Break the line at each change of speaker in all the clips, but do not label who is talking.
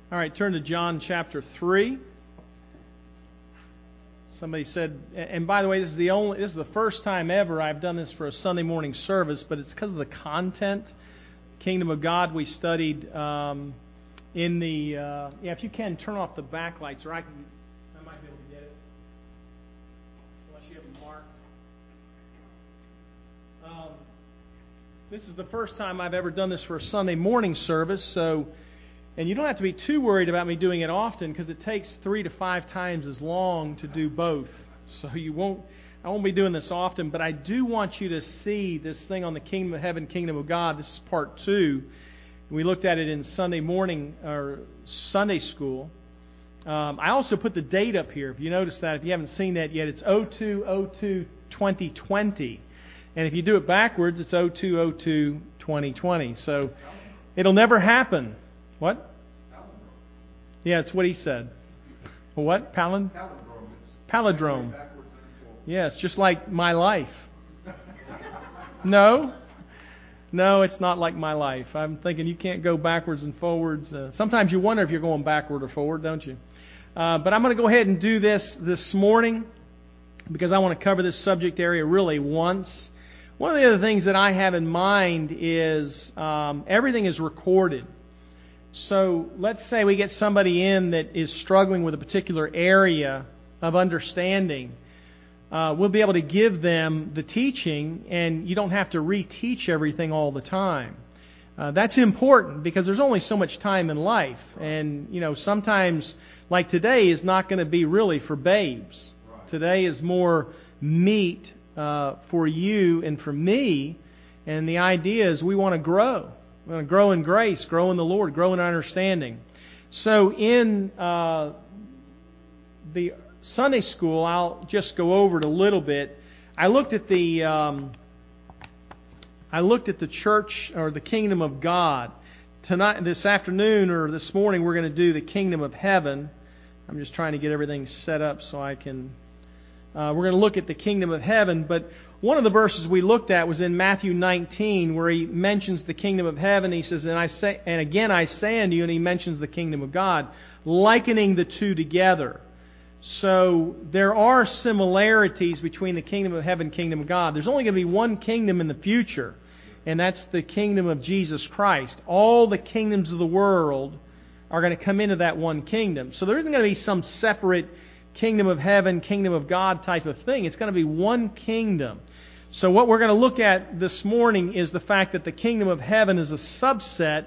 All right, turn to John chapter 3. Somebody said, and by the way, this is the first time ever I've done this for a Sunday morning service, but it's because of the content. Kingdom of God we studied in the if you can turn off the backlights, or I might be able to get it unless you have them marked. This is the first time I've ever done this for a Sunday morning service, and you don't have to be too worried about me doing it often because it takes 3 to 5 times as long to do both. So I won't be doing this often, but I do want you to see this thing on the kingdom of heaven, kingdom of God. This is part 2. We looked at it in Sunday morning or Sunday school. I also put the date up here. If you notice that, if you haven't seen that yet, it's 02/02/2020. And if you do it backwards, it's 02/02/2020. So it'll never happen. What? Yeah, it's what he said. What? Palindrome. Yes, just like my life. No, it's not like my life. I'm thinking you can't go backwards and forwards. Sometimes you wonder if you're going backward or forward, don't you? But I'm going to go ahead and do this morning because I want to cover this subject area really once. One of the other things that I have in mind is everything is recorded. So let's say we get somebody in that is struggling with a particular area of understanding. We'll be able to give them the teaching, and you don't have to reteach everything all the time. That's important because there's only so much time in life. And, sometimes, like today, is not going to be really for babes. Right. Today is more meat for you and for me. And the idea is we want to grow. We want to grow in grace, grow in the Lord, grow in our understanding. So in the Sunday school, I'll just go over it a little bit. I looked at the church or the kingdom of God. Tonight, this afternoon or this morning, we're going to do the kingdom of heaven. I'm just trying to get everything set up so I can. We're going to look at the kingdom of heaven, but one of the verses we looked at was in Matthew 19, where he mentions the kingdom of heaven. He says, and again I say unto you, and he mentions the kingdom of God, likening the two together. So there are similarities between the kingdom of heaven and kingdom of God. There's only going to be one kingdom in the future, and that's the kingdom of Jesus Christ. All the kingdoms of the world are going to come into that one kingdom. So there isn't going to be some separate kingdom of heaven, kingdom of God type of thing. It's going to be one kingdom. So what we're going to look at this morning is the fact that the kingdom of heaven is a subset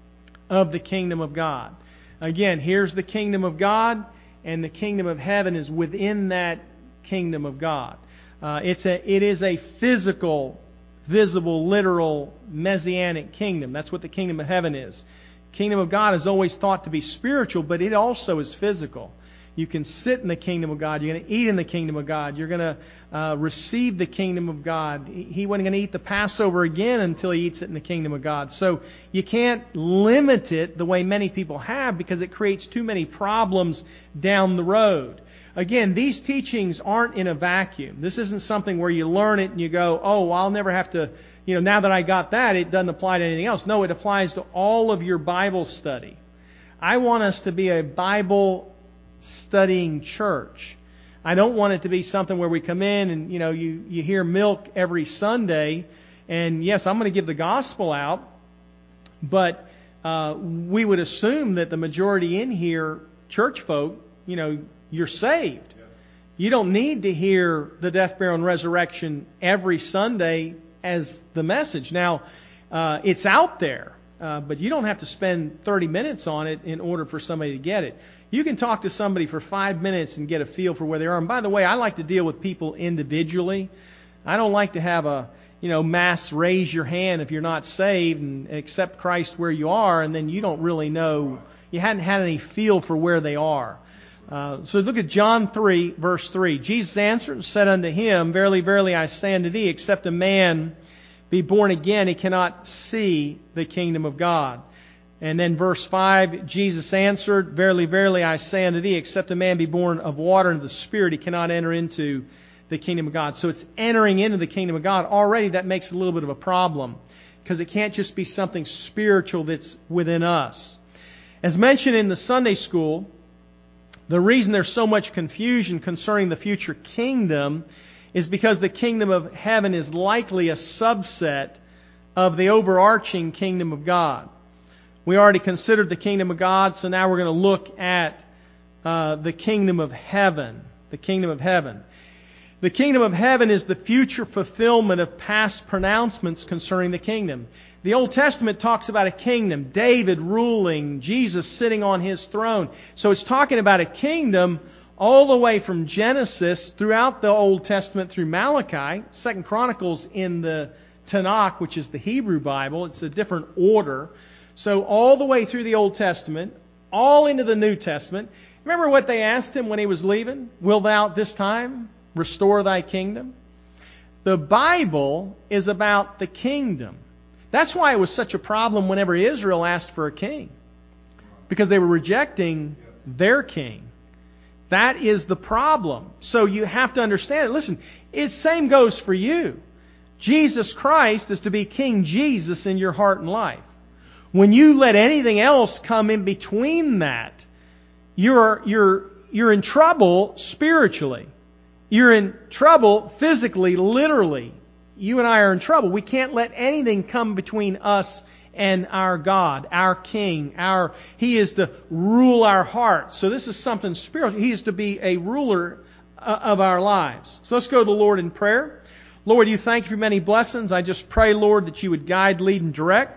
of the kingdom of God. Again, here's the kingdom of God, and the kingdom of heaven is within that kingdom of God. It is a physical, visible, literal, messianic kingdom. That's what the kingdom of heaven is. Kingdom of God is always thought to be spiritual, but it also is physical. You can sit in the kingdom of God. You're going to eat in the kingdom of God. You're going to receive the kingdom of God. He wasn't going to eat the Passover again until he eats it in the kingdom of God. So you can't limit it the way many people have because it creates too many problems down the road. Again, these teachings aren't in a vacuum. This isn't something where you learn it and you go, oh, well, I'll never have to, now that I got that, it doesn't apply to anything else. No, it applies to all of your Bible study. I want us to be a Bible studying church. I don't want it to be something where we come in and you hear milk every Sunday, and yes, I'm going to give the gospel out, but we would assume that the majority in here, church folk, you're saved. Yes. You don't need to hear the death, burial, and resurrection every Sunday as the message. Now, it's out there, but you don't have to spend 30 minutes on it in order for somebody to get it. You can talk to somebody for 5 minutes and get a feel for where they are. And by the way, I like to deal with people individually. I don't like to have a, mass raise your hand if you're not saved and accept Christ where you are, and then you don't really know, you hadn't had any feel for where they are. So look at John 3, verse 3. Jesus answered and said unto him, Verily, verily, I say unto thee, except a man be born again, he cannot see the kingdom of God. And then verse 5, Jesus answered, Verily, verily, I say unto thee, except a man be born of water and of the Spirit, he cannot enter into the kingdom of God. So it's entering into the kingdom of God. Already that makes a little bit of a problem because it can't just be something spiritual that's within us. As mentioned in the Sunday school, the reason there's so much confusion concerning the future kingdom is because the kingdom of heaven is likely a subset of the overarching kingdom of God. We already considered the kingdom of God, so now we're going to look at the kingdom of heaven. The kingdom of heaven. The kingdom of heaven is the future fulfillment of past pronouncements concerning the kingdom. The Old Testament talks about a kingdom, David ruling, Jesus sitting on His throne. So it's talking about a kingdom all the way from Genesis throughout the Old Testament through Malachi. 2 Chronicles in the Tanakh, which is the Hebrew Bible. It's a different order. So all the way through the Old Testament, all into the New Testament. Remember what they asked Him when He was leaving? Wilt thou this time restore thy kingdom? The Bible is about the kingdom. That's why it was such a problem whenever Israel asked for a king. Because they were rejecting their king. That is the problem. So you have to understand it. Listen, the same goes for you. Jesus Christ is to be King Jesus in your heart and life. When you let anything else come in between that, you're in trouble spiritually. You're in trouble physically, literally. You and I are in trouble. We can't let anything come between us and our God, our King. He is to rule our hearts. So this is something spiritual. He is to be a ruler of our lives. So let's go to the Lord in prayer. Lord, you thank you for many blessings. I just pray, Lord, that you would guide, lead, and direct.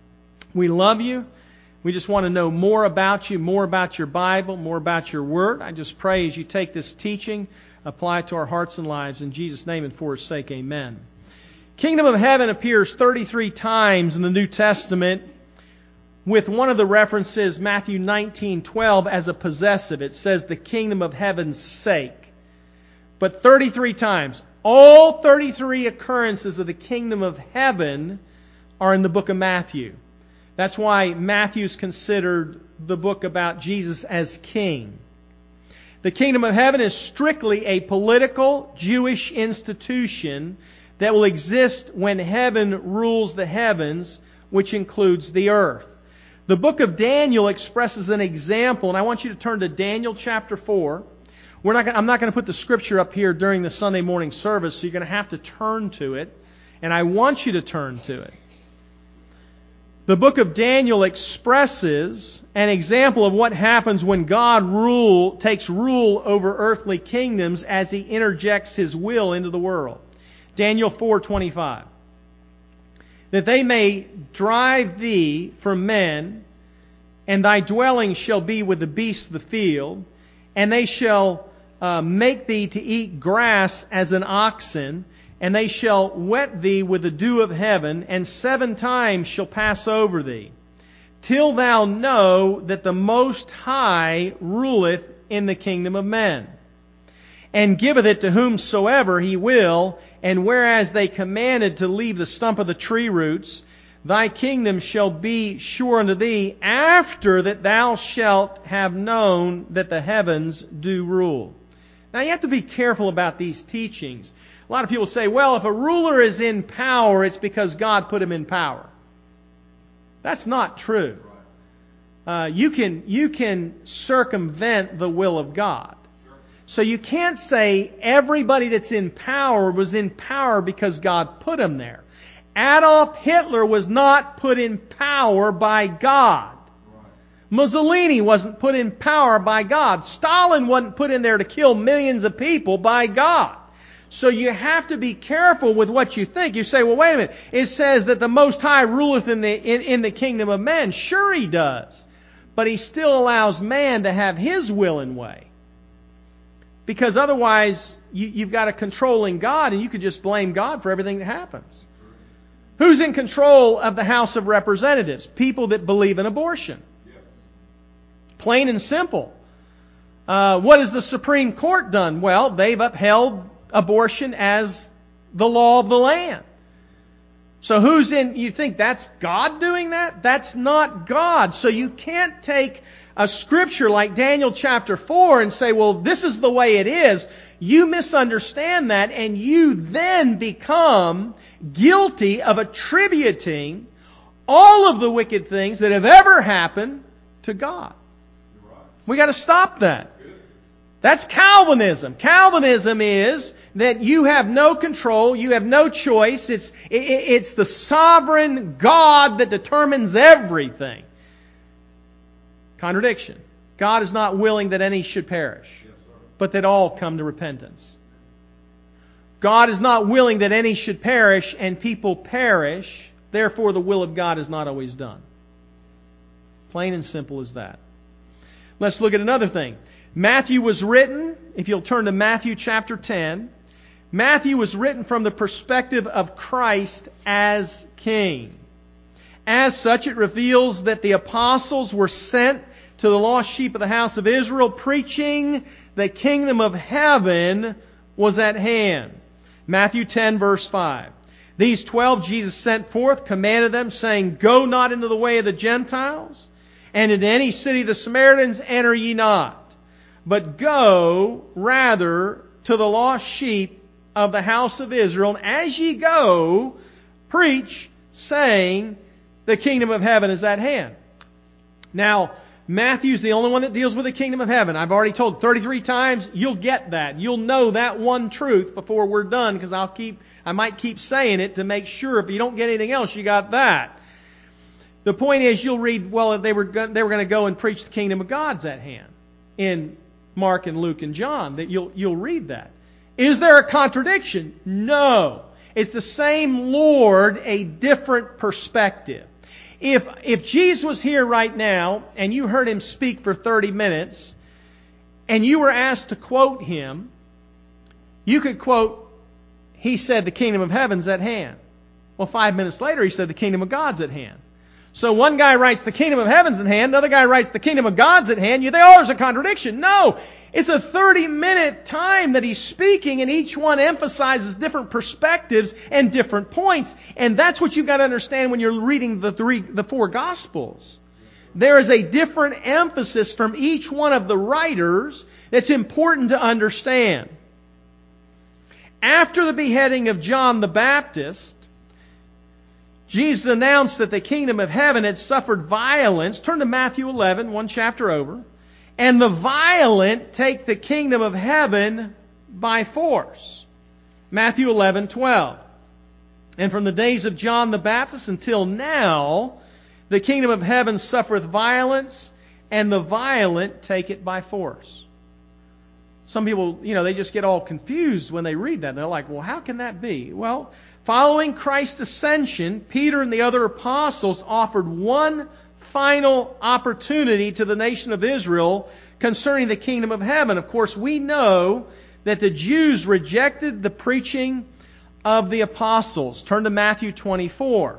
We love you. We just want to know more about you, more about your Bible, more about your Word. I just pray as you take this teaching, apply it to our hearts and lives. In Jesus' name and for His sake, amen. Kingdom of heaven appears 33 times in the New Testament, with one of the references, Matthew 19:12, as a possessive. It says the kingdom of heaven's sake. But 33 times. All 33 occurrences of the kingdom of heaven are in the book of Matthew. That's why Matthew's considered the book about Jesus as king. The kingdom of heaven is strictly a political Jewish institution that will exist when heaven rules the heavens, which includes the earth. The book of Daniel expresses an example, and I want you to turn to Daniel chapter 4. I'm not going to put the scripture up here during the Sunday morning service, so you're going to have to turn to it, and I want you to turn to it. The book of Daniel expresses an example of what happens when God takes rule over earthly kingdoms as He interjects His will into the world. Daniel 4:25. That they may drive thee from men, and thy dwelling shall be with the beasts of the field, and they shall make thee to eat grass as an oxen, and they shall wet thee with the dew of heaven, and 7 times shall pass over thee, till thou know that the Most High ruleth in the kingdom of men, and giveth it to whomsoever He will. And whereas they commanded to leave the stump of the tree roots, thy kingdom shall be sure unto thee, after that thou shalt have known that the heavens do rule. Now you have to be careful about these teachings. A lot of people say, well, if a ruler is in power, it's because God put him in power. That's not true. You can circumvent the will of God. So you can't say everybody that's in power was in power because God put them there. Adolf Hitler was not put in power by God. Mussolini wasn't put in power by God. Stalin wasn't put in there to kill millions of people by God. So you have to be careful with what you think. You say, well, wait a minute. It says that the Most High ruleth in the kingdom of men. Sure He does. But He still allows man to have his will and way. Because otherwise, you've got a controlling God, and you could just blame God for everything that happens. Who's in control of the House of Representatives? People that believe in abortion. Plain and simple. What has the Supreme Court done? Well, they've upheld abortion as the law of the land. So you think that's God doing that? That's not God. So you can't take a scripture like Daniel chapter 4 and say, well, this is the way it is. You misunderstand that, and you then become guilty of attributing all of the wicked things that have ever happened to God. We got to stop that. That's Calvinism. Calvinism is that you have no control, you have no choice. It's the sovereign God that determines everything. Contradiction. God is not willing that any should perish, but that all come to repentance. God is not willing that any should perish, and people perish. Therefore, the will of God is not always done. Plain and simple as that. Let's look at another thing. Matthew was written, if you'll turn to Matthew chapter 10, Matthew was written from the perspective of Christ as King. As such, it reveals that the apostles were sent to the lost sheep of the house of Israel, preaching the kingdom of heaven was at hand. Matthew 10, verse 5. These 12 Jesus sent forth, commanded them, saying, Go not into the way of the Gentiles, and into any city of the Samaritans enter ye not, but go rather to the lost sheep of the house of Israel, and as ye go, preach, saying, the kingdom of heaven is at hand. Now, Matthew's the only one that deals with the kingdom of heaven. I've already told 33 times. You'll get that. You'll know that one truth before we're done, because I might keep saying it to make sure if you don't get anything else, you got that. The point is, you'll read, well, they were going to go and preach the kingdom of God's at hand in Mark and Luke and John. That you'll read that. Is there a contradiction? No. It's the same Lord, a different perspective. If Jesus was here right now and you heard Him speak for 30 minutes and you were asked to quote Him, you could quote, He said the kingdom of heaven's at hand. Well, 5 minutes later He said the kingdom of God's at hand. So one guy writes the kingdom of heaven's at hand, another guy writes the kingdom of God's at hand. You think, oh, there's a contradiction. No. It's a 30-minute time that He's speaking, and each one emphasizes different perspectives and different points. And that's what you've got to understand when you're reading the four Gospels. There is a different emphasis from each one of the writers that's important to understand. After the beheading of John the Baptist, Jesus announced that the kingdom of heaven had suffered violence. Turn to Matthew 11, one chapter over. And the violent take the kingdom of heaven by force. Matthew 11:12. And from the days of John the Baptist until now, the kingdom of heaven suffereth violence, and the violent take it by force. Some people, they just get all confused when they read that. And they're like, well, how can that be? Well, following Christ's ascension, Peter and the other apostles offered one final opportunity to the nation of Israel concerning the kingdom of heaven. Of course, we know that the Jews rejected the preaching of the apostles. Turn to Matthew 24.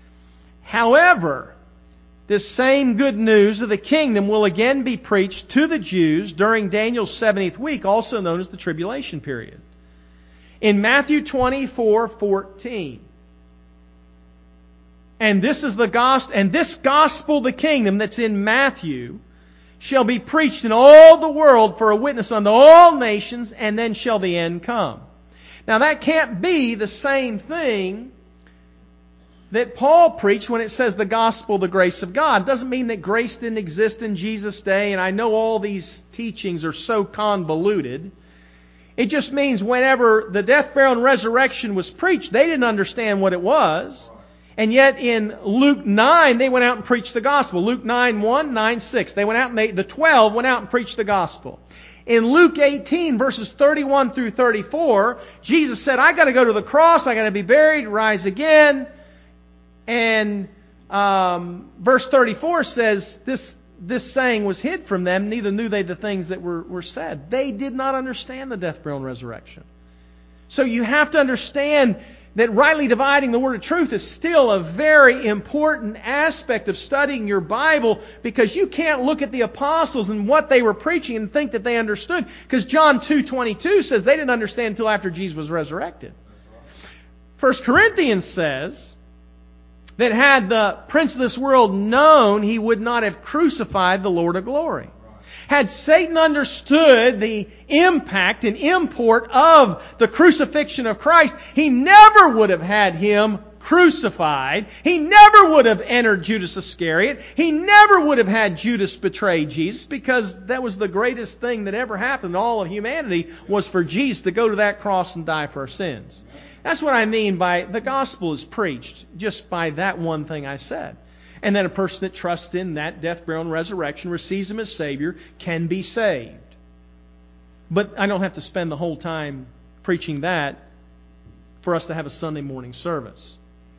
However, this same good news of the kingdom will again be preached to the Jews during Daniel's 70th week, also known as the tribulation period. In Matthew 24:14. And this is the gospel, and this gospel, the kingdom that's in Matthew, shall be preached in all the world for a witness unto all nations, and then shall the end come. Now that can't be the same thing that Paul preached when it says the gospel, the grace of God. It doesn't mean that grace didn't exist in Jesus' day, and I know all these teachings are so convoluted. It just means whenever the death, burial, and resurrection was preached, they didn't understand what it was. And yet in Luke 9, they went out and preached the gospel. Luke 9:1, 9:6. They went out and the 12 went out and preached the gospel. In Luke 18, verses 31 through 34, Jesus said, I got to go to the cross, I got to be buried, rise again. And verse 34 says, this saying was hid from them, neither knew they the things that were said. They did not understand the death, burial, and resurrection. So you have to understand that rightly dividing the word of truth is still a very important aspect of studying your Bible, because you can't look at the apostles and what they were preaching and think that they understood, because John 2:22 says they didn't understand until after Jesus was resurrected. 1 Corinthians says that had the prince of this world known, he would not have crucified the Lord of glory. Had Satan understood the impact and import of the crucifixion of Christ, he never would have had Him crucified. He never would have entered Judas Iscariot. He never would have had Judas betray Jesus, because that was the greatest thing that ever happened in all of humanity, was for Jesus to go to that cross and die for our sins. That's what I mean by the gospel is preached, just by that one thing I said. And then a person that trusts in that death, burial, and resurrection, receives Him as Savior, can be saved. But I don't have to spend the whole time preaching that for us to have a Sunday morning service.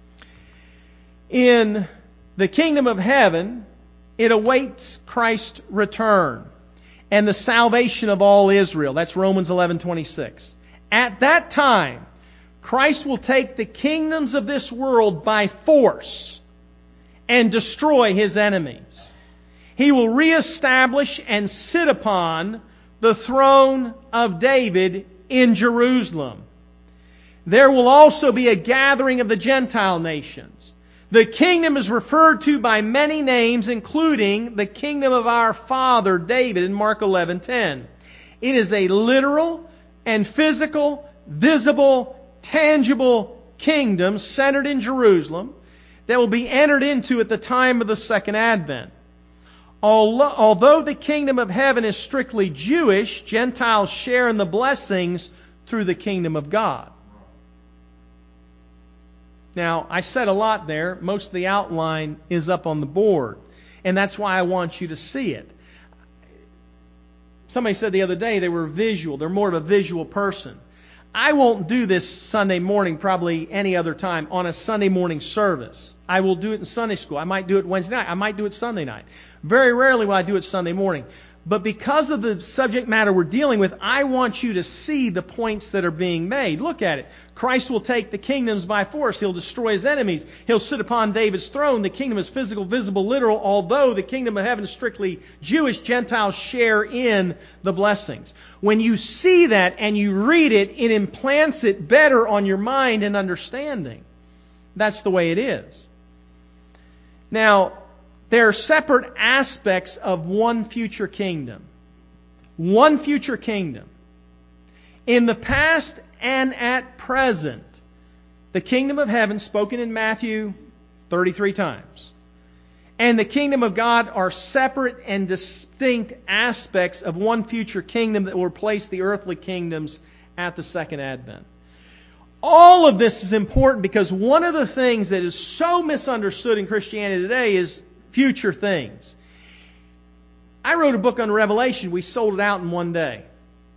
In the kingdom of heaven, it awaits Christ's return and the salvation of all Israel. That's Romans 11:26. At that time, Christ will take the kingdoms of this world by force and destroy His enemies. He will reestablish and sit upon the throne of David in Jerusalem. There will also be a gathering of the Gentile nations. The kingdom is referred to by many names, including the kingdom of our father David in Mark 11:10. It is a literal and physical, visible, tangible kingdom centered in Jerusalem that will be entered into at the time of the second advent. Although the kingdom of heaven is strictly Jewish, Gentiles share in the blessings through the kingdom of God. Now, I said a lot there. Most of the outline is up on the board. And that's why I want you to see it. Somebody said the other day they were visual. They're more of a visual person. I won't do this Sunday morning, probably any other time, on a Sunday morning service. I will do it in Sunday school. I might do it Wednesday night. I might do it Sunday night. Very rarely will I do it Sunday morning. But because of the subject matter we're dealing with, I want you to see the points that are being made. Look at it. Christ will take the kingdoms by force. He'll destroy His enemies. He'll sit upon David's throne. The kingdom is physical, visible, literal. Although the kingdom of heaven is strictly Jewish, Gentiles share in the blessings. When you see that and you read it, it implants it better on your mind and understanding. That's the way it is. Now, there are separate aspects of one future kingdom. One future kingdom. In the past and at present, the kingdom of heaven, spoken in Matthew 33 times, and the kingdom of God are separate and distinct aspects of one future kingdom that will replace the earthly kingdoms at the second advent. All of this is important because one of the things that is so misunderstood in Christianity today is future things. I wrote a book on Revelation. We sold it out in one day.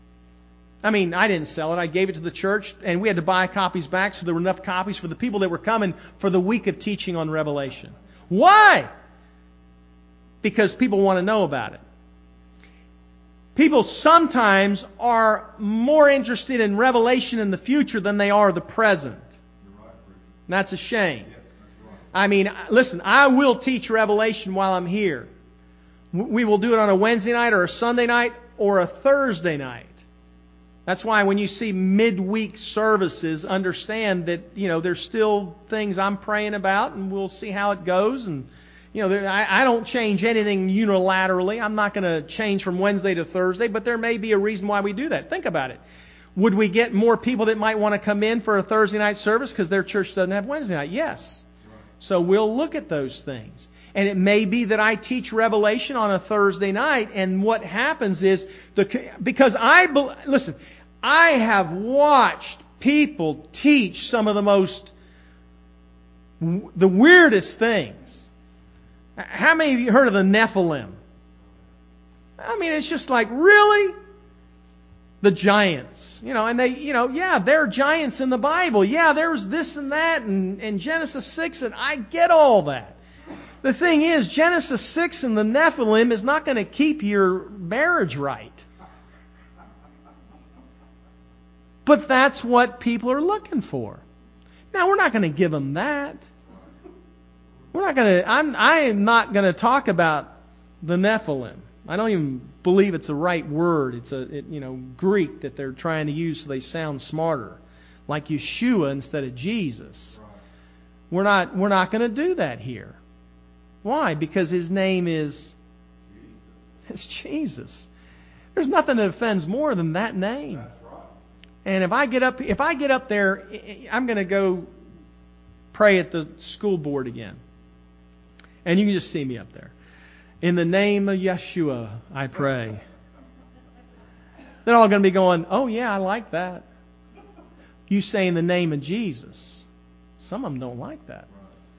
I mean, I didn't sell it. I gave it to the church, and we had to buy copies back so there were enough copies for the people that were coming for the week of teaching on Revelation. Why? Because people want to know about it. People sometimes are more interested in Revelation in the future than they are the present. That's a shame. I mean, listen, I will teach Revelation while I'm here. We will do it on a Wednesday night or a Sunday night or a Thursday night. That's why when you see midweek services, understand that, there's still things I'm praying about, and we'll see how it goes. And, I don't change anything unilaterally. I'm not going to change from Wednesday to Thursday, but there may be a reason why we do that. Think about it. Would we get more people that might want to come in for a Thursday night service because their church doesn't have Wednesday night? Yes. So we'll look at those things. And it may be that I teach Revelation on a Thursday night, and what happens is, listen, I have watched people teach some of the weirdest things. How many of you heard of the Nephilim? I mean, it's just like, really? The giants, and they, they're giants in the Bible. Yeah, there was this and that in Genesis 6, and I get all that. The thing is, Genesis 6 and the Nephilim is not going to keep your marriage right. But that's what people are looking for. Now, we're not going to give them that. I am not going to talk about the Nephilim. I don't even believe it's the right word. It's Greek that they're trying to use so they sound smarter, like Yeshua instead of Jesus. Right. We're not going to do that here. Why? Because His name is Jesus. There's nothing that offends more than that name. That's right. And if I get up there, I'm going to go pray at the school board again. And you can just see me up there. In the name of Yeshua, I pray. They're all going to be going, oh yeah, I like that. You say in the name of Jesus. Some of them don't like that.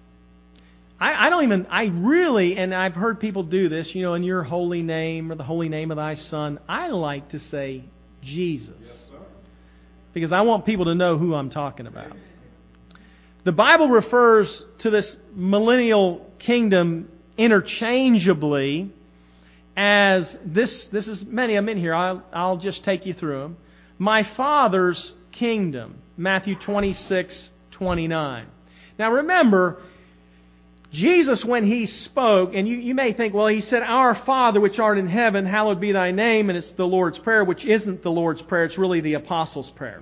And I've heard people do this, in your holy name or the holy name of thy Son. I like to say Jesus. Because I want people to know who I'm talking about. The Bible refers to this millennial kingdom interchangeably as this is many of them in here. I'll just take you through them. My Father's kingdom, Matthew 26:29. Now remember, Jesus, when He spoke, and you may think, well, He said, Our Father which art in heaven, hallowed be thy name, and it's the Lord's Prayer, which isn't the Lord's Prayer, it's really the Apostles' Prayer.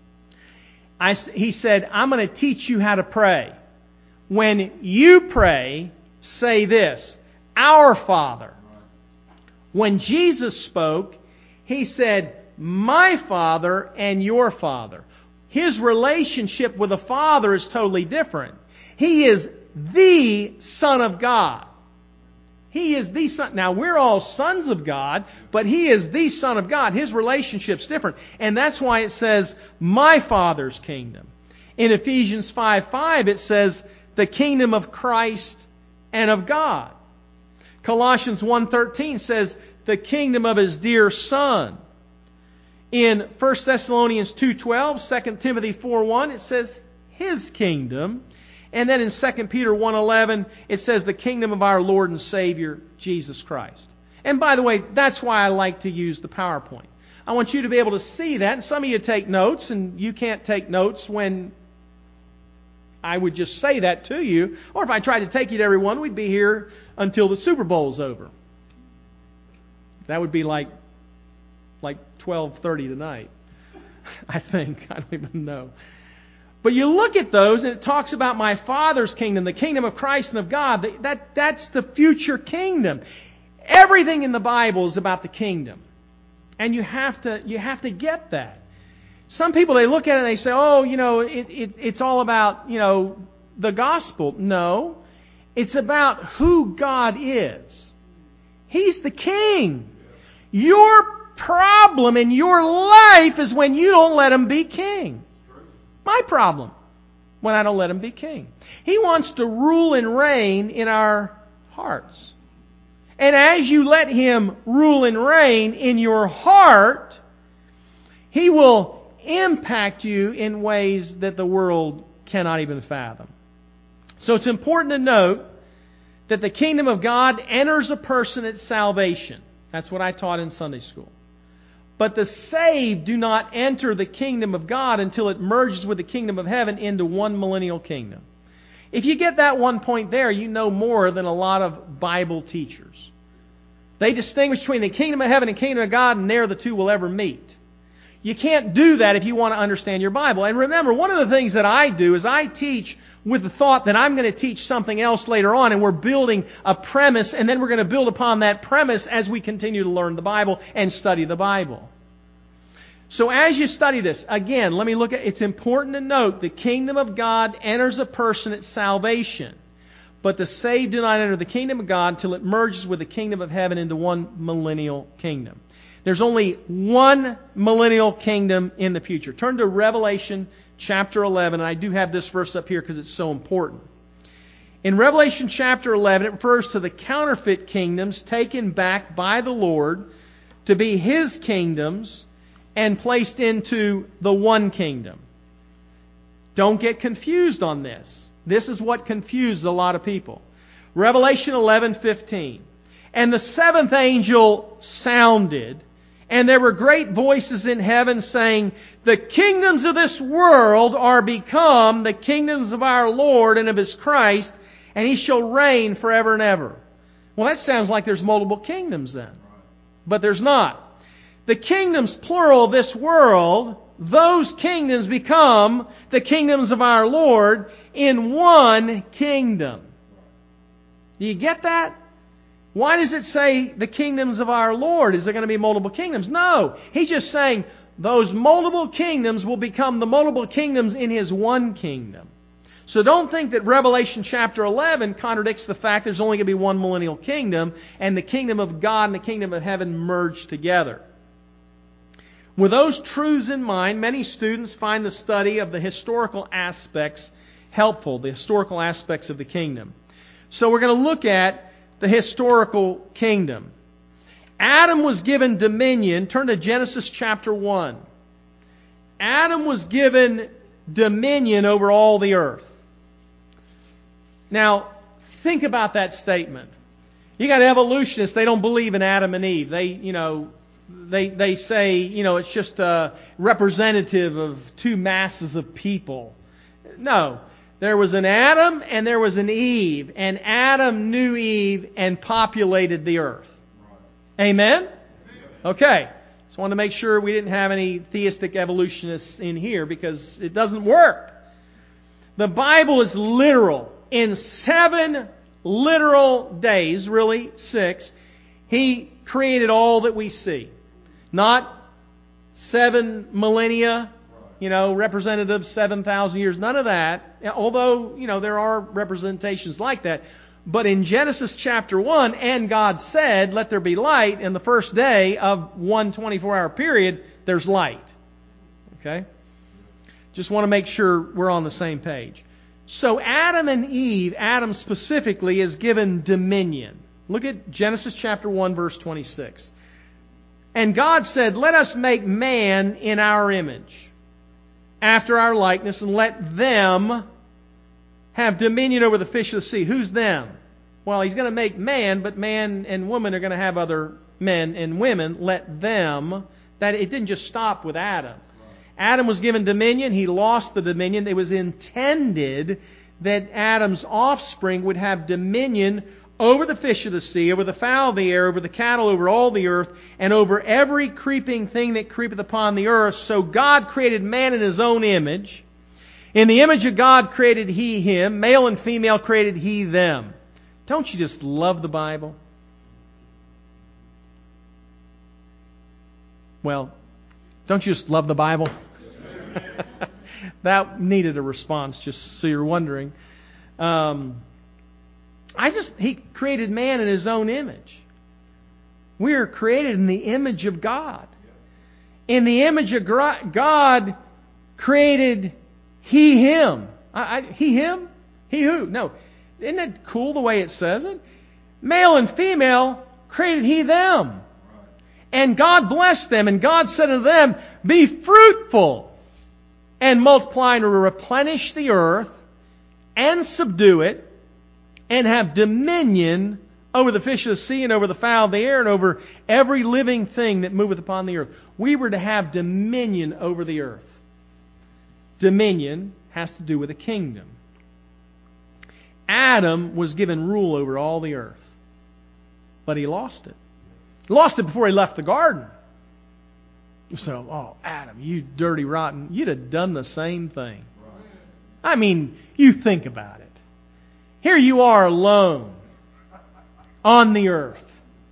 He said, I'm going to teach you how to pray. When you pray, say this, Our Father. When Jesus spoke, He said, My Father and your Father. His relationship with the Father is totally different. He is the Son of God. He is the Son. Now, we're all sons of God, but He is the Son of God. His relationship's different. And that's why it says, My Father's kingdom. In Ephesians 5:5, it says, the kingdom of Christ and of God. Colossians 1:13 says, the kingdom of His dear Son. In 1 Thessalonians 2:12, 2 Timothy 4:1, it says, His kingdom. And then in 2 Peter 1:11, it says the kingdom of our Lord and Savior, Jesus Christ. And by the way, that's why I like to use the PowerPoint. I want you to be able to see that. And some of you take notes, and you can't take notes when I would just say that to you. Or if I tried to take you to everyone, we'd be here until the Super Bowl's over. That would be like 12:30 tonight, I think. I don't even know. But you look at those, and it talks about my Father's kingdom, the kingdom of Christ and of God. That's the future kingdom. Everything in the Bible is about the kingdom. And you have to get that. Some people, they look at it and they say, oh, it's all about, the gospel. No. It's about who God is. He's the king. Your problem in your life is when you don't let Him be king. My problem when I don't let Him be king. He wants to rule and reign in our hearts. And as you let Him rule and reign in your heart, He will impact you in ways that the world cannot even fathom. So it's important to note that the kingdom of God enters a person at salvation. That's what I taught in Sunday school. But the saved do not enter the kingdom of God until it merges with the kingdom of heaven into one millennial kingdom. If you get that one point there, you know more than a lot of Bible teachers. They distinguish between the kingdom of heaven and kingdom of God, and there the two will ever meet. You can't do that if you want to understand your Bible. And remember, one of the things that I do is I teach with the thought that I'm going to teach something else later on, and we're building a premise, and then we're going to build upon that premise as we continue to learn the Bible and study the Bible. So as you study this, again, it's important to note the kingdom of God enters a person at salvation, but the saved do not enter the kingdom of God until it merges with the kingdom of heaven into one millennial kingdom. There's only one millennial kingdom in the future. Turn to Revelation chapter 11. And I do have this verse up here because it's so important. In Revelation chapter 11, it refers to the counterfeit kingdoms taken back by the Lord to be His kingdoms and placed into the one kingdom. Don't get confused on this. This is what confuses a lot of people. Revelation 11:15. And the seventh angel sounded, and there were great voices in heaven saying, the kingdoms of this world are become the kingdoms of our Lord and of His Christ, and He shall reign forever and ever. Well, that sounds like there's multiple kingdoms then. But there's not. The kingdoms, plural, of this world, those kingdoms become the kingdoms of our Lord in one kingdom. Do you get that? Why does it say the kingdoms of our Lord? Is there going to be multiple kingdoms? No. He's just saying those multiple kingdoms will become the multiple kingdoms in His one kingdom. So don't think that Revelation chapter 11 contradicts the fact there's only going to be one millennial kingdom and the kingdom of God and the kingdom of heaven merge together. With those truths in mind, many students find the study of the historical aspects helpful, the historical aspects of the kingdom. So we're going to look at the historical kingdom. Adam was given dominion. Turn to Genesis chapter 1. Adam was given dominion over all the earth. Now, think about that statement. You got evolutionists, they don't believe in Adam and Eve. They say, it's just a representative of two masses of people. No. There was an Adam and there was an Eve. And Adam knew Eve and populated the earth. Amen? Okay. Just wanted to make sure we didn't have any theistic evolutionists in here because it doesn't work. The Bible is literal. In 7 literal days, really 6, He created all that we see. Not 7 millennia, representative 7,000 years. None of that. Although, there are representations like that. But in Genesis chapter 1, and God said, let there be light, and the first day of one 24-hour period, there's light. Okay? Just want to make sure we're on the same page. So Adam and Eve, Adam specifically, is given dominion. Look at Genesis chapter 1, verse 26. And God said, let us make man in our image, after our likeness, and let them have dominion over the fish of the sea. Who's them? Well, He's going to make man, but man and woman are going to have other men and women. Let them. That it didn't just stop with Adam. Adam was given dominion. He lost the dominion. It was intended that Adam's offspring would have dominion over the fish of the sea, over the fowl of the air, over the cattle, over all the earth, and over every creeping thing that creepeth upon the earth. So God created man in His own image. In the image of God created He him. Male and female created He them. Don't you just love the Bible? Well, don't you just love the Bible? That needed a response, just so you're wondering. He created man in His own image. We are created in the image of God. In the image of God created He him. He him? He who? No. Isn't it cool the way it says it? Male and female created He them. And God blessed them, and God said unto them, be fruitful and multiply and replenish the earth and subdue it and have dominion over the fish of the sea and over the fowl of the air and over every living thing that moveth upon the earth. We were to have dominion over the earth. Dominion has to do with a kingdom. Adam was given rule over all the earth, but he lost it. He lost it before he left the garden. So, Adam, you dirty, rotten, you'd have done the same thing. I mean, you think about it. Here you are alone on the earth.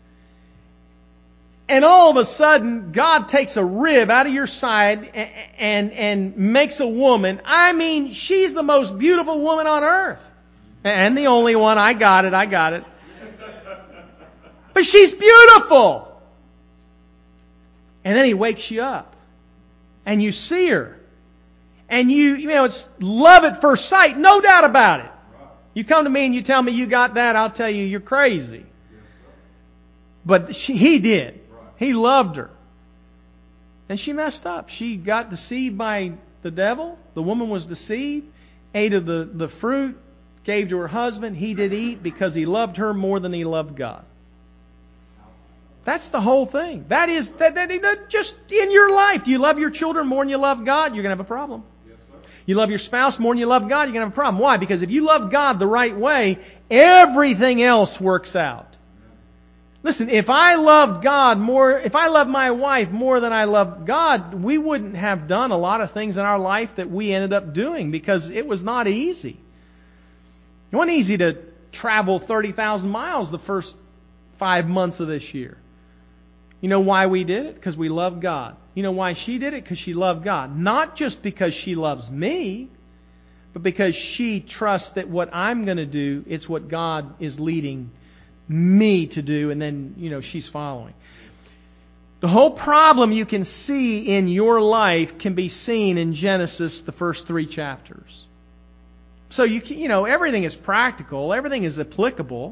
And all of a sudden, God takes a rib out of your side and makes a woman. I mean, she's the most beautiful woman on earth. And the only one. I got it. But she's beautiful. And then He wakes you up. And you see her. And it's love at first sight. No doubt about it. You come to me and you tell me you got that, I'll tell you you're crazy. But he did. He loved her. And she messed up. She got deceived by the devil. The woman was deceived. Ate of the fruit. Gave to her husband. He did eat because he loved her more than he loved God. That's the whole thing. That is that just in your life. Do you love your children more than you love God? You're going to have a problem. Yes, sir. You love your spouse more than you love God? You're going to have a problem. Why? Because if you love God the right way, everything else works out. Listen, if I loved God more, if I loved my wife more than I loved God, we wouldn't have done a lot of things in our life that we ended up doing because it was not easy. It wasn't easy to travel 30,000 miles the first 5 months of this year. You know why we did it? Because we loved God. You know why she did it? Because she loved God. Not just because she loves me, but because she trusts that what I'm going to do, it's what God is leading me to do, and then, she's following. The whole problem you can see in your life can be seen in Genesis, the first 3 chapters. So everything is practical, everything is applicable.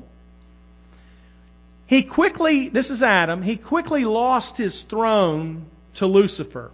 This is Adam, he quickly lost his throne to Lucifer.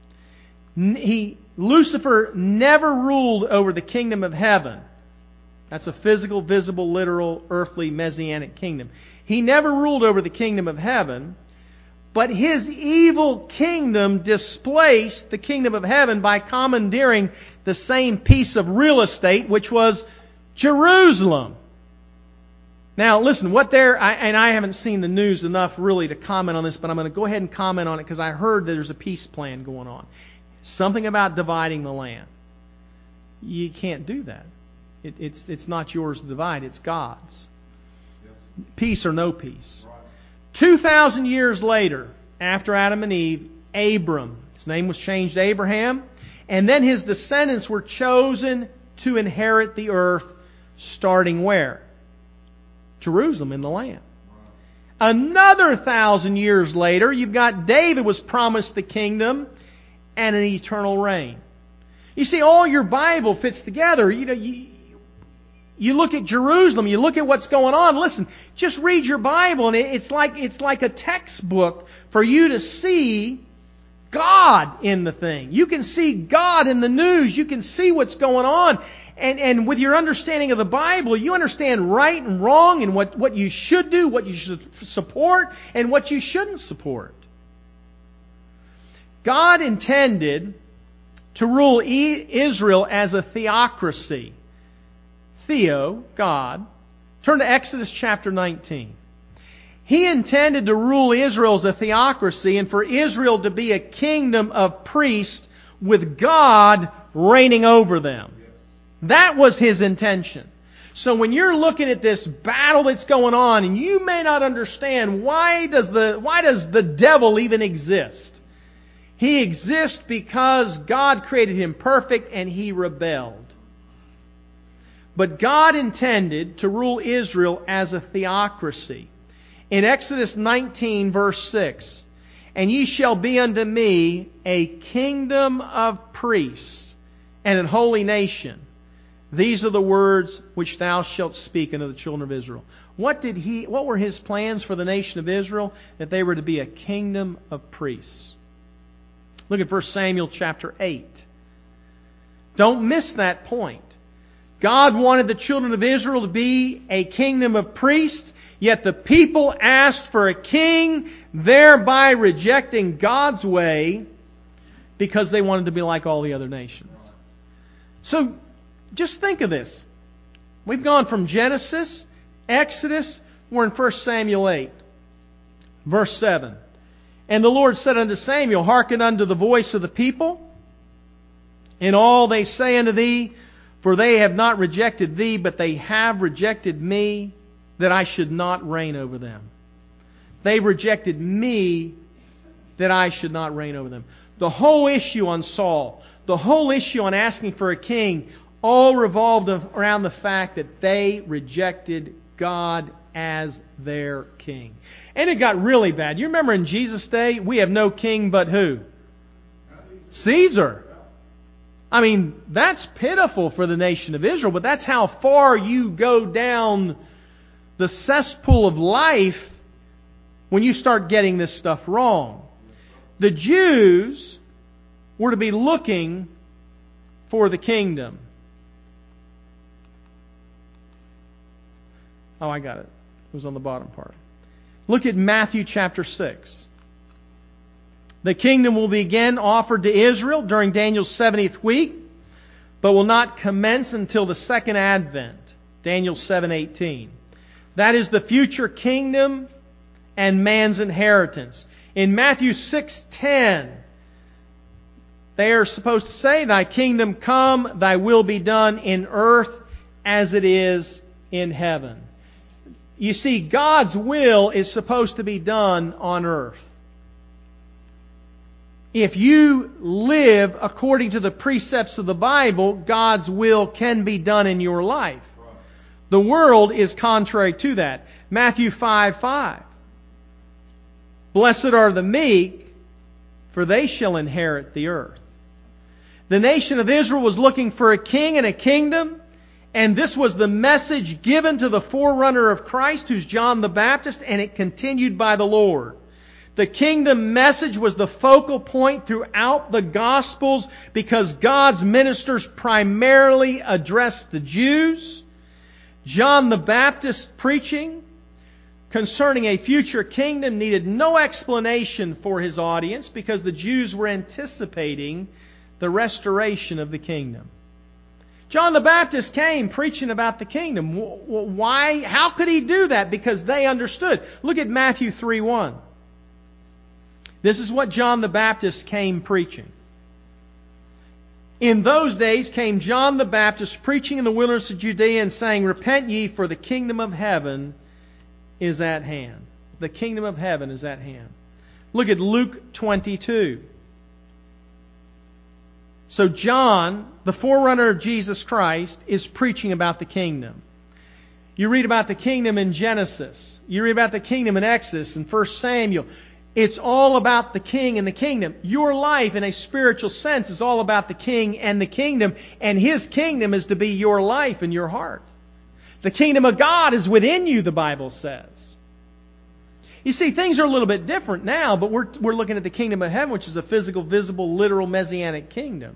Lucifer never ruled over the kingdom of heaven. That's a physical, visible, literal, earthly, messianic kingdom. He never ruled over the kingdom of heaven, but his evil kingdom displaced the kingdom of heaven by commandeering the same piece of real estate, which was Jerusalem. Now, listen, I haven't seen the news enough really to comment on this, but I'm going to go ahead and comment on it because I heard that there's a peace plan going on. Something about dividing the land. You can't do that. It's not yours to divide, it's God's. Peace or no peace. 2,000 years later, after Adam and Eve, Abram, his name was changed to Abraham, and then his descendants were chosen to inherit the earth, starting where? Jerusalem, in the land. Another 1,000 years later, you've got David was promised the kingdom and an eternal reign. You see, all your Bible fits together. You look at Jerusalem, you look at what's going on. Listen, just read your Bible, and it's like a textbook for you to see God in the thing. You can see God in the news. You can see what's going on. And with your understanding of the Bible, you understand right and wrong and what you should do, what you should support, and what you shouldn't support. God intended to rule Israel as a theocracy. Theo, God. Turn to Exodus chapter 19. He intended to rule Israel as a theocracy and for Israel to be a kingdom of priests with God reigning over them. That was His intention. So when you're looking at this battle that's going on and you may not understand why does the devil even exist? He exists because God created him perfect and he rebelled. But God intended to rule Israel as a theocracy. In Exodus 19 verse 6, "And ye shall be unto me a kingdom of priests and an holy nation. These are the words which thou shalt speak unto the children of Israel." What were His plans for the nation of Israel? That they were to be a kingdom of priests. Look at 1 Samuel chapter 8. Don't miss that point. God wanted the children of Israel to be a kingdom of priests, yet the people asked for a king, thereby rejecting God's way because they wanted to be like all the other nations. So, just think of this. We've gone from Genesis, Exodus, we're in 1 Samuel 8, verse 7. "And the Lord said unto Samuel, Hearken unto the voice of the people, in all they say unto thee, for they have not rejected thee, but they have rejected me, that I should not reign over them." They rejected me, that I should not reign over them. The whole issue on Saul, the whole issue on asking for a king, all revolved around the fact that they rejected God as their king. And it got really bad. You remember in Jesus' day, we have no king but who? Caesar. I mean, that's pitiful for the nation of Israel, but that's how far you go down the cesspool of life when you start getting this stuff wrong. The Jews were to be looking for the kingdom. Oh, I got it. It was on the bottom part. Look at Matthew chapter 6. "The kingdom will be again offered to Israel during Daniel's 70th week, but will not commence until the second advent." Daniel 7:18. That is the future kingdom and man's inheritance. In Matthew 6:10, they are supposed to say, "Thy kingdom come, thy will be done in earth as it is in heaven." You see, God's will is supposed to be done on earth. if you live according to the precepts of the Bible, God's will can be done in your life. The world is contrary to that. Matthew 5:5. Blessed are the meek, for they shall inherit the earth. The nation of Israel was looking for a king and a kingdom, and this was the message given to the forerunner of Christ, who's John the Baptist, and it continued by the Lord. The kingdom message was the focal point throughout the Gospels because God's ministers primarily addressed the Jews. John the Baptist's preaching concerning a future kingdom needed no explanation for his audience because the Jews were anticipating the restoration of the kingdom. John the Baptist came preaching about the kingdom. Why? How could he do that? Because they understood. Look at Matthew 3:1. This is what John the Baptist came preaching. In those days came John the Baptist preaching in the wilderness of Judea and saying, Repent ye, for the kingdom of heaven is at hand. The kingdom of heaven is at hand. Look at Luke 22. So John, the forerunner of Jesus Christ, is preaching about the kingdom. You read about the kingdom in Genesis. You read about the kingdom in Exodus and 1 Samuel. It's all about the king and the kingdom. Your life, in a spiritual sense, is all about the king and the kingdom. And His kingdom is to be your life and your heart. The kingdom of God is within you, the Bible says. You see, things are a little bit different now, but we're looking at the kingdom of heaven, which is a physical, visible, literal, messianic kingdom.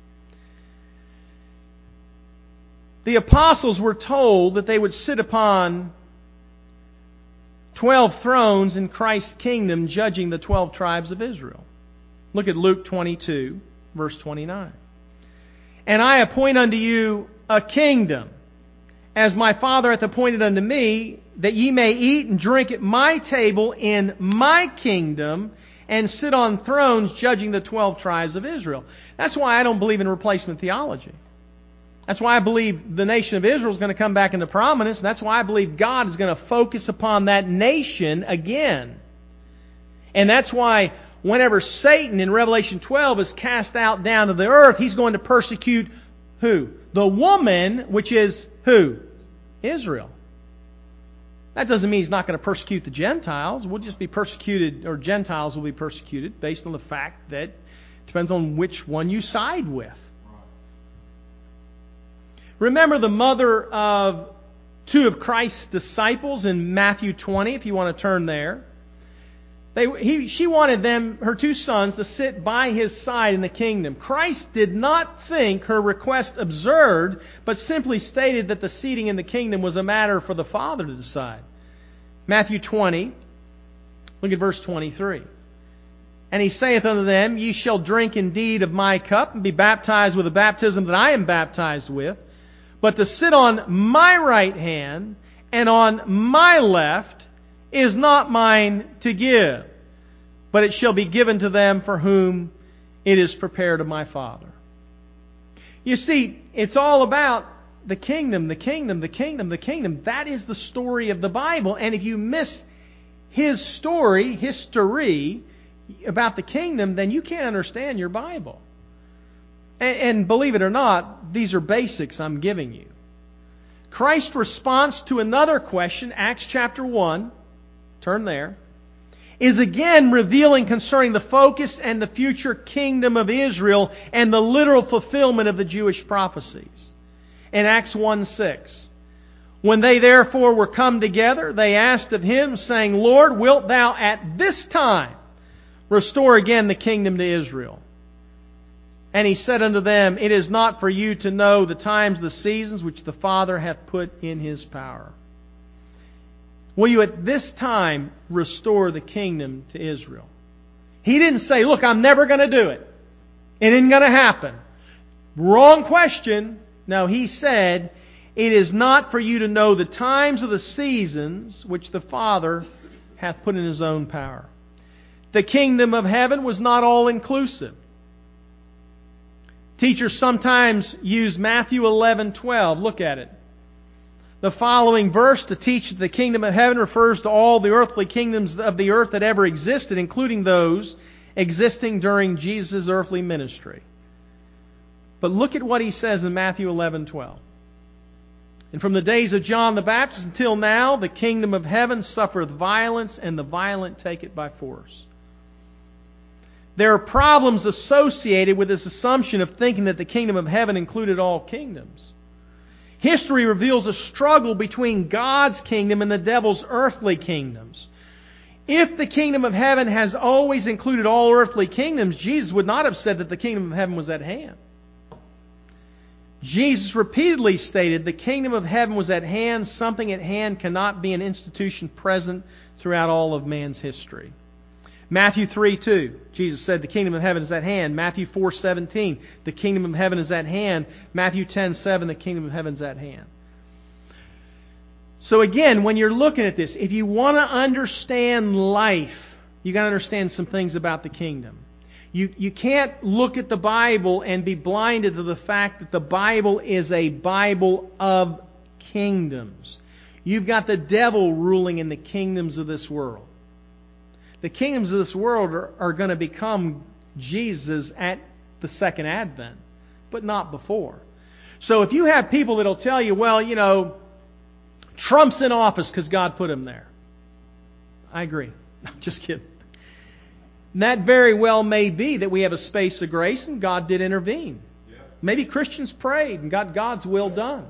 The apostles were told that they would sit upon 12 thrones in Christ's kingdom, judging the 12 tribes of Israel. Look at Luke 22, verse 29. And I appoint unto you a kingdom, as my Father hath appointed unto me, that ye may eat and drink at my table in my kingdom, and sit on thrones judging the 12 tribes of Israel. That's why I don't believe in replacement theology. That's why I believe the nation of Israel is going to come back into prominence. And that's why I believe God is going to focus upon that nation again. And that's why whenever Satan in Revelation 12 is cast out down to the earth, he's going to persecute who? The woman, which is who? Israel. That doesn't mean he's not going to persecute the Gentiles. We'll just be persecuted, or Gentiles will be persecuted based on the fact that it depends on which one you side with. Remember the mother of two of Christ's disciples in Matthew 20, if you want to turn there. She wanted her two sons, to sit by his side in the kingdom. Christ did not think her request absurd, but simply stated that the seating in the kingdom was a matter for the Father to decide. Matthew 20, look at verse 23. And he saith unto them, Ye shall drink indeed of my cup, and be baptized with the baptism that I am baptized with. But to sit on my right hand and on my left is not mine to give, but it shall be given to them for whom it is prepared of my Father. You see, it's all about the kingdom, the kingdom, the kingdom, the kingdom. That is the story of the Bible. And if you miss His story, history about the kingdom, then you can't understand your Bible. And believe it or not, these are basics I'm giving you. Christ's response to another question, Acts chapter 1, turn there, is again revealing concerning the focus and the future kingdom of Israel and the literal fulfillment of the Jewish prophecies. In Acts 1:6, when they therefore were come together, they asked of Him, saying, Lord, wilt Thou at this time restore again the kingdom to Israel? And He said unto them, It is not for you to know the times, the seasons, which the Father hath put in His power. Will you at this time restore the kingdom to Israel? He didn't say, look, I'm never going to do it. It isn't going to happen. Wrong question. No, He said, It is not for you to know the times or the seasons which the Father hath put in His own power. The kingdom of heaven was not all inclusive. Teachers sometimes use Matthew 11:12. Look at it. The following verse to teach that the kingdom of heaven refers to all the earthly kingdoms of the earth that ever existed, including those existing during Jesus' earthly ministry. But look at what he says in Matthew 11:12. And from the days of John the Baptist until now, the kingdom of heaven suffereth violence, and the violent take it by force. There are problems associated with this assumption of thinking that the kingdom of heaven included all kingdoms. History reveals a struggle between God's kingdom and the devil's earthly kingdoms. If the kingdom of heaven has always included all earthly kingdoms, Jesus would not have said that the kingdom of heaven was at hand. Jesus repeatedly stated the kingdom of heaven was at hand. Something at hand cannot be an institution present throughout all of man's history. Matthew 3:2, Jesus said the kingdom of heaven is at hand. Matthew 4:17, the kingdom of heaven is at hand. Matthew 10:7, the kingdom of heaven is at hand. So again, when you're looking at this, if you want to understand life, you got to understand some things about the kingdom. You can't look at the Bible and be blinded to the fact that the Bible is a Bible of kingdoms. You've got the devil ruling in the kingdoms of this world. The kingdoms of this world are going to become Jesus at the second advent, but not before. So if you have people that'll tell you, well, you know, Trump's in office because God put him there. I agree. I'm just kidding. And that very well may be that we have a space of grace and God did intervene. Yes. Maybe Christians prayed and got God's will done.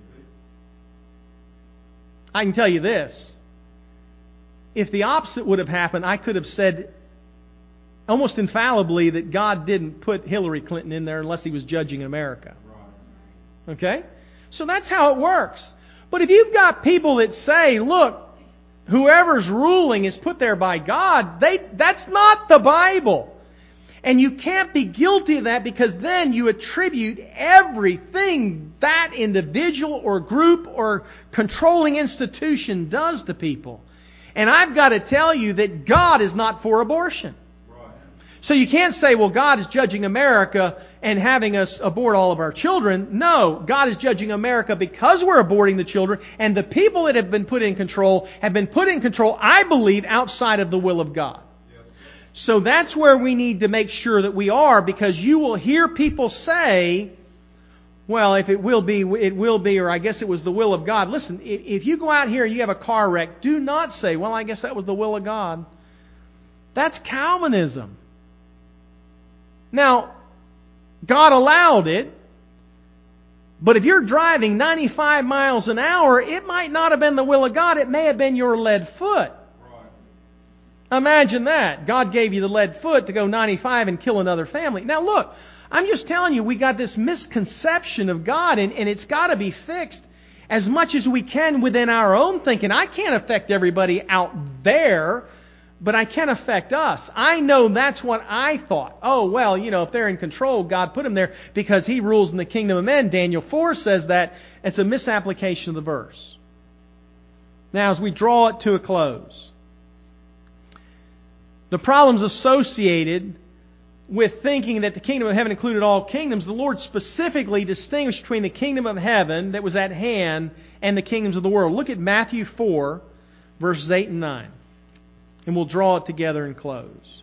I can tell you this. If the opposite would have happened, I could have said almost infallibly that God didn't put Hillary Clinton in there unless He was judging America. Okay? So that's how it works. But if you've got people that say, look, whoever's ruling is put there by God, that's not the Bible. And you can't be guilty of that because then you attribute everything that individual or group or controlling institution does to people. And I've got to tell you that God is not for abortion. So you can't say, well, God is judging America and having us abort all of our children. No, God is judging America because we're aborting the children, and the people that have been put in control have been put in control, I believe, outside of the will of God. Yes. So that's where we need to make sure that we are, because you will hear people say, well, if it will be, or I guess it was the will of God. Listen, if you go out here and you have a car wreck, do not say, well, I guess that was the will of God. That's Calvinism. Now, God allowed it, but if you're driving 95 miles an hour, it might not have been the will of God. It may have been your lead foot. Right. Imagine that. God gave you the lead foot to go 95 and kill another family. Now look, I'm just telling you, we got this misconception of God, and it's got to be fixed as much as we can within our own thinking. I can't affect everybody out there, but I can affect us. I know that's what I thought. Oh, well, you know, if they're in control, God put them there because He rules in the kingdom of men. Daniel 4 says that. It's a misapplication of the verse. Now, as we draw it to a close, the problems associated with thinking that the kingdom of heaven included all kingdoms, the Lord specifically distinguished between the kingdom of heaven that was at hand and the kingdoms of the world. Look at Matthew 4, verses 8 and 9. And we'll draw it together and close.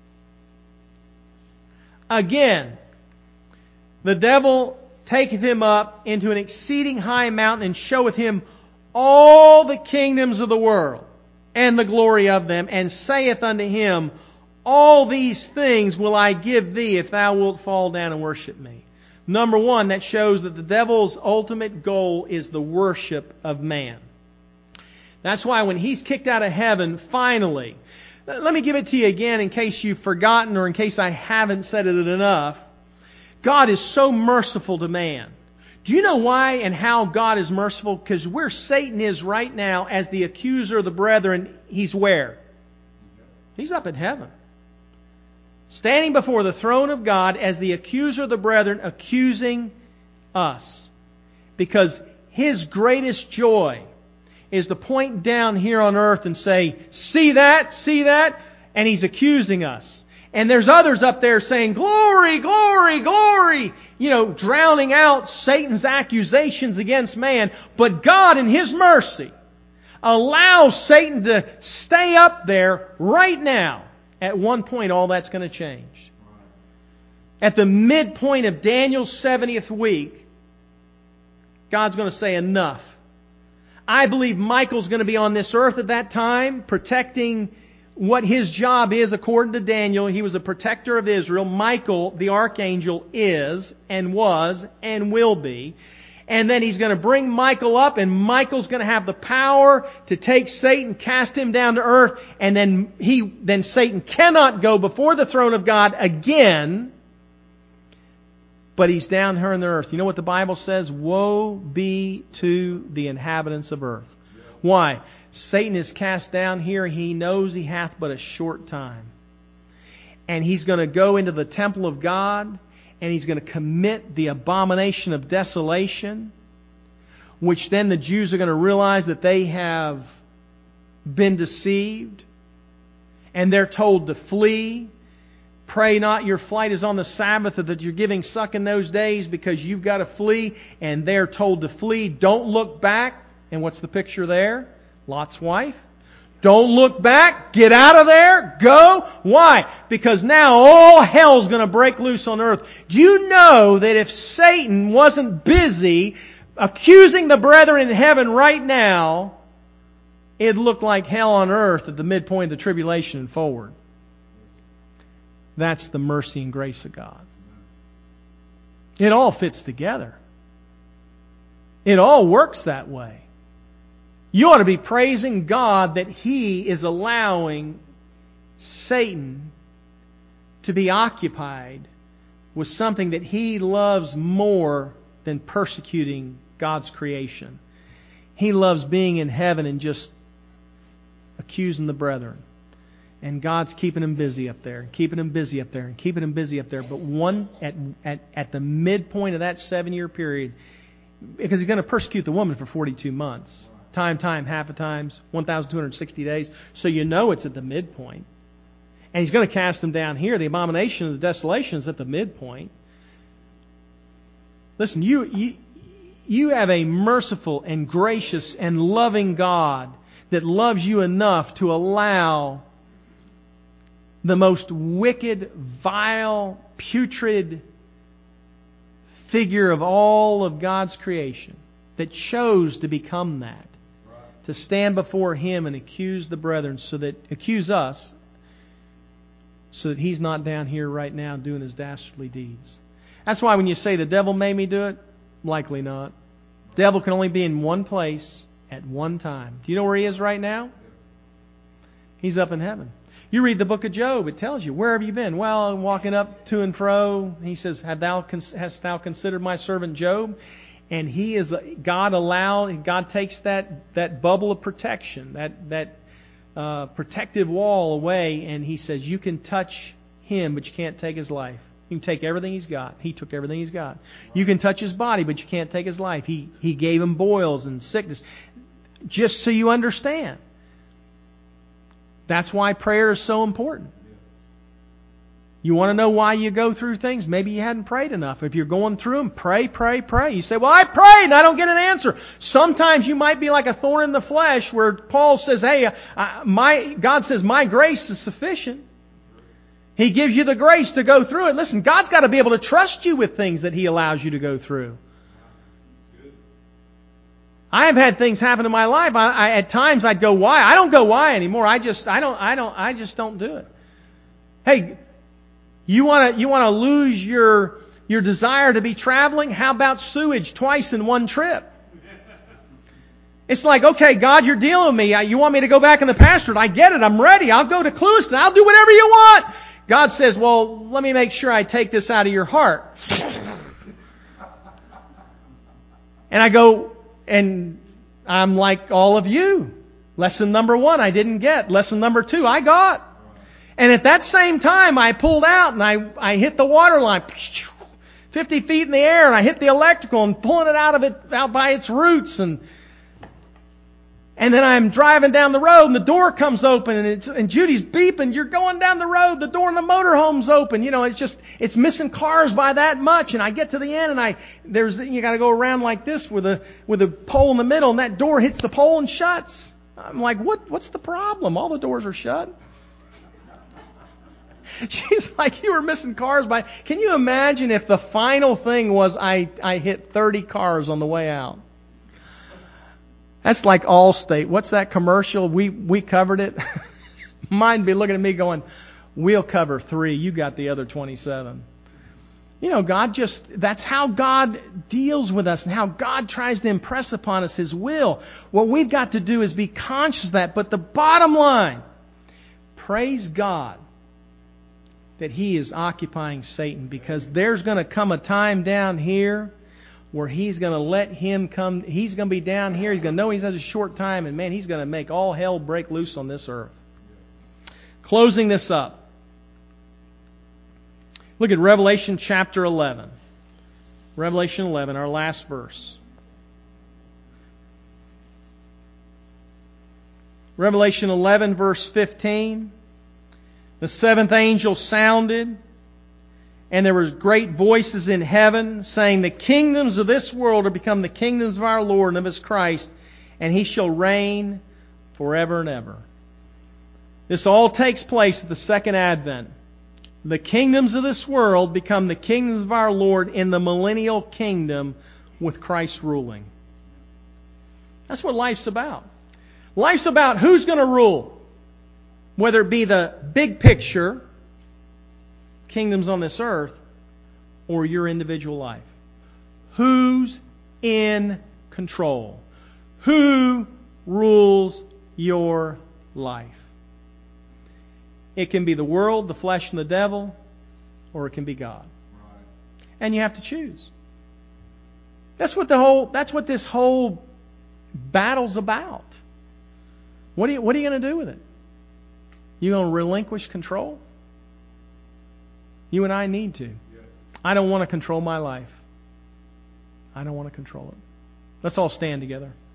Again, the devil taketh him up into an exceeding high mountain and showeth him all the kingdoms of the world and the glory of them, and saith unto him, all these things will I give thee if thou wilt fall down and worship me. Number one, that shows that the devil's ultimate goal is the worship of man. That's why when he's kicked out of heaven, finally, let me give it to you again in case you've forgotten or in case I haven't said it enough. God is so merciful to man. Do you know why and how God is merciful? Because where Satan is right now as the accuser of the brethren, he's where? He's up in heaven. Standing before the throne of God as the accuser of the brethren, accusing us. Because his greatest joy is to point down here on earth and say, see that, and he's accusing us. And there's others up there saying, glory, glory, glory, drowning out Satan's accusations against man. But God in His mercy allows Satan to stay up there right now At one point, all that's going to change. At the midpoint of Daniel's 70th week, God's going to say, enough. I believe Michael's going to be on this earth at that time, protecting what his job is according to Daniel. He was a protector of Israel. Michael, the archangel, is and was and will be. And then he's going to bring Michael up, and Michael's going to have the power to take Satan, cast him down to earth, and then Satan cannot go before the throne of God again. But he's down here on the earth. You know what the Bible says? Woe be to the inhabitants of earth. Why? Satan is cast down here. He knows he hath but a short time. And he's going to go into the temple of God, and he's going to commit the abomination of desolation, which then the Jews are going to realize that they have been deceived, and they're told to flee. Pray not your flight is on the Sabbath, or that you're giving suck in those days, because you've got to flee, and they're told to flee. Don't look back. And what's the picture there? Lot's wife. Don't look back. Get out of there. Go. Why? Because now all hell's going to break loose on earth. Do you know that if Satan wasn't busy accusing the brethren in heaven right now, it'd look like hell on earth at the midpoint of the tribulation and forward? That's the mercy and grace of God. It all fits together. It all works that way. You ought to be praising God that He is allowing Satan to be occupied with something that he loves more than persecuting God's creation. He loves being in heaven and just accusing the brethren. And God's keeping him busy up there, and keeping him busy up there, and keeping him busy up there. But at the midpoint of that 7-year period, because he's going to persecute the woman for 42 months. Time, half a times, 1,260 days. So you know it's at the midpoint. And he's going to cast them down here. The abomination of the desolation is at the midpoint. Listen, you have a merciful and gracious and loving God that loves you enough to allow the most wicked, vile, putrid figure of all of God's creation that chose to become that. To stand before Him and accuse the brethren, accuse us, so that He's not down here right now doing His dastardly deeds. That's why when you say the devil made me do it, likely not. The devil can only be in one place at one time. Do you know where he is right now? He's up in heaven. You read the book of Job, it tells you, where have you been? Well, I'm walking up to and fro. He says, hast thou considered my servant Job? And God takes that bubble of protection, that protective wall away, and He says, you can touch him, but you can't take his life. You can take everything he's got. He took everything he's got. You can touch his body, but you can't take his life. He gave him boils and sickness. Just so you understand. That's why prayer is so important. You want to know why you go through things? Maybe you hadn't prayed enough. If you're going through them, pray. You say, well, I prayed and I don't get an answer. Sometimes you might be like a thorn in the flesh where Paul says, hey, God says, my grace is sufficient. He gives you the grace to go through it. Listen, God's got to be able to trust you with things that He allows you to go through. I have had things happen in my life. At times I'd go, why? I don't go why anymore. I just don't do it. Hey, you want to lose your desire to be traveling? How about sewage twice in one trip? It's like, okay, God, you're dealing with me. You want me to go back in the pastorate? I get it. I'm ready. I'll go to Clewiston. I'll do whatever you want. God says, well, let me make sure I take this out of your heart. And I go, and I'm like all of you. Lesson number 1, I didn't get. Lesson number 2, I got. And at that same time, I pulled out and I hit the water line, 50 feet in the air, and I hit the electrical and pulling it out by its roots. And then I'm driving down the road and the door comes open and Judy's beeping. You're going down the road. The door in the motorhome's open. You know, it's missing cars by that much. And I get to the end and you got to go around like this with a pole in the middle, and that door hits the pole and shuts. I'm like, what's the problem? All the doors are shut. She's like, you were missing cars by. Can you imagine if the final thing was I hit 30 cars on the way out? That's like Allstate. What's that commercial? We covered it. Mine be looking at me going, we'll cover 3. You got the other 27. You know, that's how God deals with us and how God tries to impress upon us His will. What we've got to do is be conscious of that. But the bottom line, praise God that He is occupying Satan, because there's going to come a time down here where He's going to let him come. He's going to be down here. He's going to know He has a short time, and man, He's going to make all hell break loose on this earth. Closing this up. Look at Revelation chapter 11. Revelation 11, our last verse. Revelation 11, verse 15. The seventh angel sounded, and there were great voices in heaven, saying, the kingdoms of this world are become the kingdoms of our Lord and of His Christ, and He shall reign forever and ever. This all takes place at the second advent. The kingdoms of this world become the kingdoms of our Lord in the millennial kingdom with Christ ruling. That's what life's about. Life's about who's going to rule. Whether it be the big picture, kingdoms on this earth, or your individual life. Who's in control? Who rules your life? It can be the world, the flesh, and the devil, or it can be God. Right. And you have to choose. That's what this whole battle's about. What are you going to do with it? You going to relinquish control? You and I need to. Yes. I don't want to control my life. I don't want to control it. Let's all stand together.